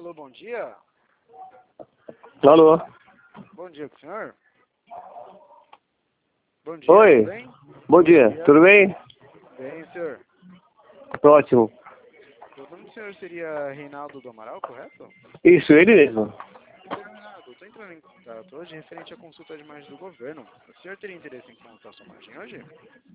Alô, bom dia. Alô? Bom dia com o senhor. Bom dia, Oi. tudo bem? Bom dia. Tudo bem? Bem, senhor. Ótimo. O nome do senhor seria Reinaldo do Amaral, correto? Isso, ele mesmo. Reinaldo, estou entrando em contato hoje referente à consulta de margem do governo. O senhor teria interesse em consultar sua margem hoje?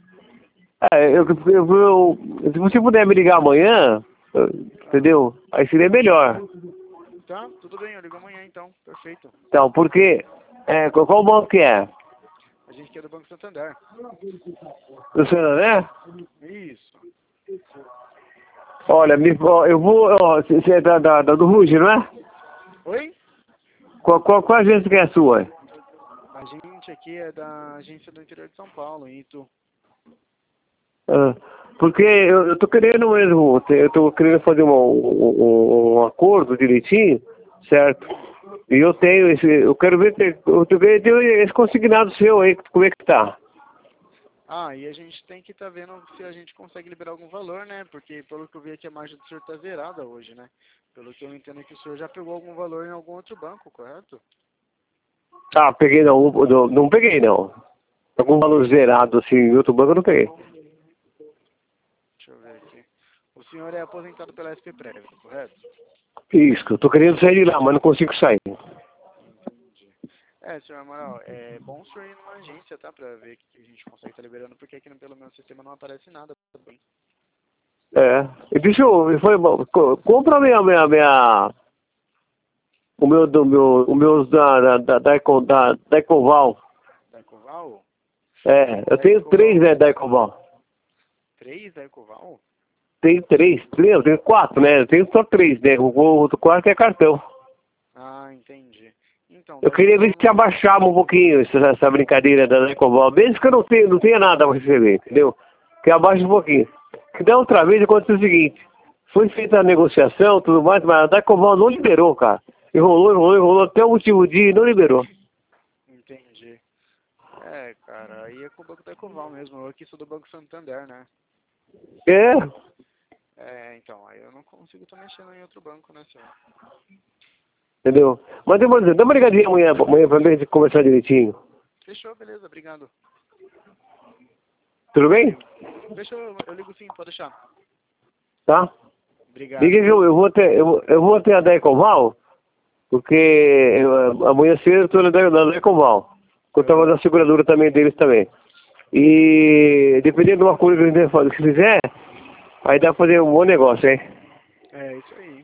Se você puder me ligar amanhã, entendeu? Aí seria melhor. Tá, tudo bem, eu ligo amanhã então. Perfeito. Então, porque... qual banco que é? A gente quer do Banco Santander. Do Santander? Isso. Olha, eu vou... Você é do Ruge, não é? Oi? Qual agência que é a sua? A gente aqui é da agência do interior de São Paulo, em Itu. Porque eu tô querendo mesmo... Eu tô querendo fazer um acordo direitinho, certo? E eu tenho esse... Eu quero ver... Eu tenho esse consignado seu aí, como é que tá? Ah, e a gente tem que estar vendo se a gente consegue liberar algum valor, né? Porque pelo que eu vi aqui a margem do senhor está zerada hoje, né? Pelo que eu entendo é que o senhor já pegou algum valor em algum outro banco, correto? Ah, peguei não. Não peguei não. Algum valor zerado assim em outro banco eu não peguei. Deixa eu ver aqui. O senhor é aposentado pela SP Prévia, correto? Isso, eu tô querendo sair de lá, mas não consigo sair. Entendi. Senhor Amaral, é bom o senhor ir numa agência, tá? Pra ver o que a gente consegue estar liberando, porque aqui pelo meu sistema não aparece nada também. E deixa eu... Compra o meu da Ecoval. Da Ecoval? Eu Da tenho Ecoval? 3, né, da Ecoval. 3 da Ecoval? Tenho 3, eu tenho 4, né? Eu tenho só 3, né? O outro 4 é cartão. Ah, entendi. Então, Eu da queria ver Ecoval se abaixava um pouquinho essa brincadeira da Ecoval. Mesmo que eu não tenha nada para receber, entendeu? Que abaixe um pouquinho. Que da outra vez aconteceu o seguinte. Foi feita a negociação, tudo mais, mas a da Ecoval não liberou, cara. Enrolou até o último dia e não liberou. Entendi. Cara, aí é com o Banco da Ecoval mesmo. Eu aqui sou do Banco Santander, né? É, Então, aí eu não consigo estar mexendo em outro banco, né, senhor? entendeu? Mas dá uma ligadinha amanhã pra gente conversar direitinho. Fechou, beleza, obrigado. Tudo bem? Fechou, eu ligo sim, pode deixar. Tá? Obrigado, Liga que viu? eu vou até a da Ecoval, porque amanhã cedo eu tô na da Ecoval. Eu tava na seguradora também deles também. E dependendo de uma coisa que a gente fizer, aí dá pra fazer um bom negócio, hein? É isso aí.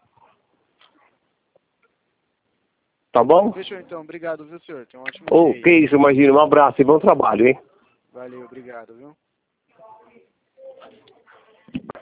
Tá bom? Fechou então, obrigado, viu, senhor? Tenha um ótimo dia Ô, aí. que isso, imagina. Um abraço e bom trabalho, hein? Valeu, obrigado, viu?